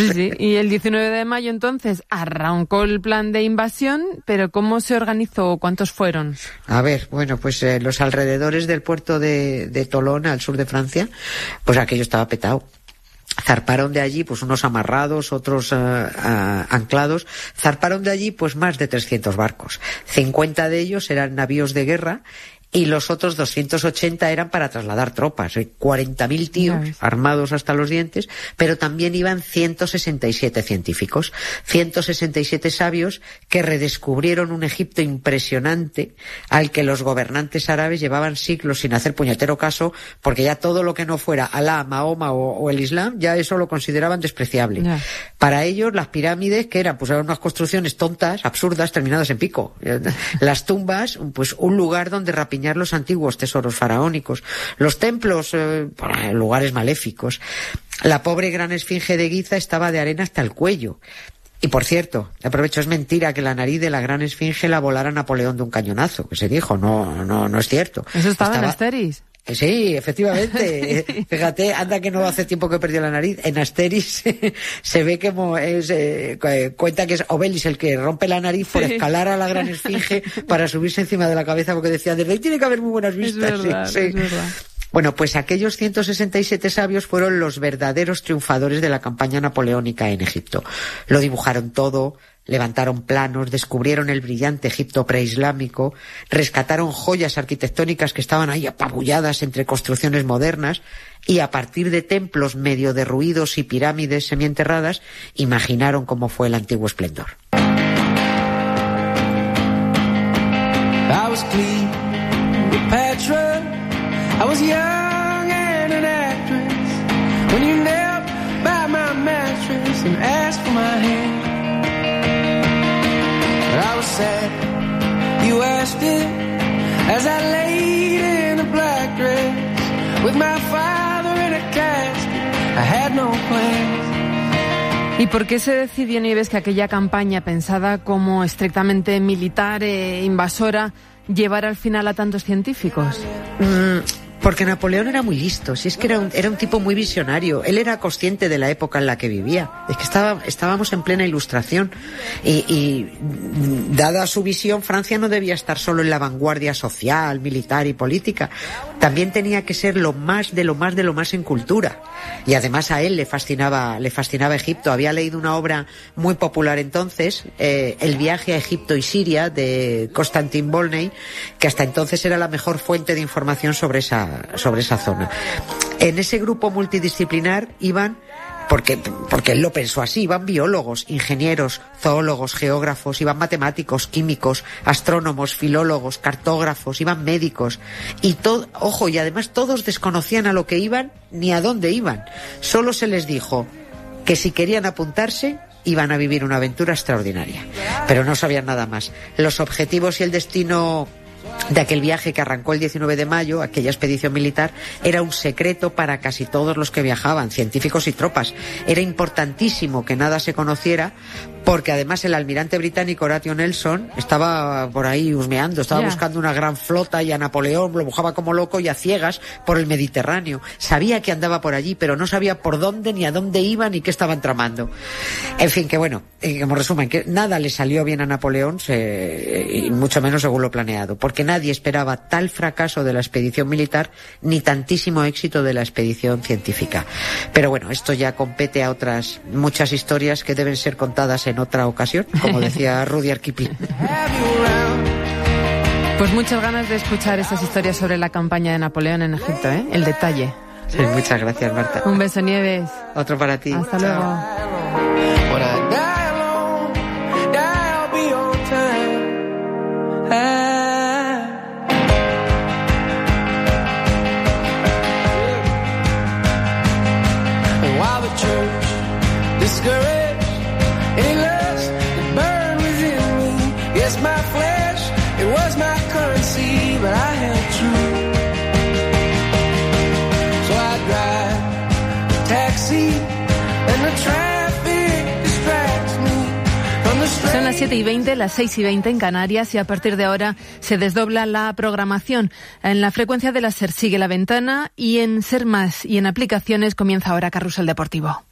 Sí. Y el 19 de mayo entonces arrancó el plan de invasión, pero ¿cómo se organizó? ¿Cuántos fueron? A ver, bueno, pues los alrededores del puerto de Tolón, al sur de Francia, pues aquello estaba petado. Zarparon de allí, pues unos amarrados, otros anclados. Zarparon de allí, pues más de 300 barcos. 50 de ellos eran navíos de guerra y los otros 280 eran para trasladar tropas. 40.000 tíos armados hasta los dientes, pero también iban 167 científicos, 167 sabios que redescubrieron un Egipto impresionante al que los gobernantes árabes llevaban siglos sin hacer puñetero caso, porque ya todo lo que no fuera Alá, Mahoma o el Islam, ya eso lo consideraban despreciable. Para ellos las pirámides, que eran unas construcciones tontas, absurdas, terminadas en pico. Las tumbas, pues un lugar donde rapiñar los antiguos tesoros faraónicos, los templos, lugares maléficos. La pobre gran esfinge de Giza estaba de arena hasta el cuello. Y por cierto, aprovecho, es mentira que la nariz de la gran esfinge la volara Napoleón de un cañonazo, que se dijo, no es cierto. ¿Eso estaba en Asteris? Sí, efectivamente. Fíjate, anda que no hace tiempo que perdió la nariz. En Asteris se ve que cuenta que es Obelix el que rompe la nariz por escalar a la gran esfinge para subirse encima de la cabeza, porque decía, desde ahí tiene que haber muy buenas vistas. Es verdad. Bueno, pues aquellos 167 sabios fueron los verdaderos triunfadores de la campaña napoleónica en Egipto. Lo dibujaron todo, levantaron planos, descubrieron el brillante Egipto preislámico, rescataron joyas arquitectónicas que estaban ahí apabulladas entre construcciones modernas y a partir de templos medio derruidos y pirámides semienterradas, imaginaron cómo fue el antiguo esplendor. I was young and an actress when you knelt by my mattress and asked for my hand. I was sad, you asked it, as I laid in a black dress with my father in a casket. I had no plans. ¿Y por qué se decidió, Nieves, que aquella campaña pensada como estrictamente militar e invasora llevara al final a tantos científicos? Porque Napoleón era muy listo, si es que era un tipo muy visionario. Él era consciente de la época en la que vivía. Es que estábamos en plena Ilustración y dada su visión, Francia no debía estar solo en la vanguardia social, militar y política. También tenía que ser lo más de lo más en cultura. Y además a él le fascinaba Egipto. Había leído una obra muy popular entonces, El viaje a Egipto y Siria, de Constantin Volney, que hasta entonces era la mejor fuente de información sobre esa zona. En ese grupo multidisciplinar iban, porque él lo pensó así, iban biólogos, ingenieros, zoólogos, geógrafos, iban matemáticos, químicos, astrónomos, filólogos, cartógrafos, iban médicos, y además todos desconocían a lo que iban ni a dónde iban. Solo se les dijo que si querían apuntarse iban a vivir una aventura extraordinaria, pero no sabían nada más. Los objetivos y el destino de aquel viaje que arrancó el 19 de mayo, aquella expedición militar, era un secreto para casi todos los que viajaban, científicos y tropas. Era importantísimo que nada se conociera, porque además el almirante británico Horatio Nelson estaba por ahí husmeando, estaba buscando una gran flota, y a Napoleón lo buscaba como loco y a ciegas por el Mediterráneo. Sabía que andaba por allí, pero no sabía por dónde, ni a dónde iban, ni qué estaban tramando. En fin, que bueno, como resumen, que nada le salió bien a Napoleón, y mucho menos según lo planeado, porque nadie esperaba tal fracaso de la expedición militar ni tantísimo éxito de la expedición científica. Pero bueno, esto ya compete a otras muchas historias que deben ser contadas en otra ocasión, como decía Rudyard Kipling. Pues muchas ganas de escuchar esas historias sobre la campaña de Napoleón en Egipto, el detalle. Sí, muchas gracias, Marta. Un beso, Nieves. Otro para ti. Hasta luego. Son las 7:20, las 6:20 en Canarias, y a partir de ahora se desdobla la programación. En la frecuencia de la SER sigue La Ventana, y en SER Más y en aplicaciones comienza ahora Carrusel Deportivo.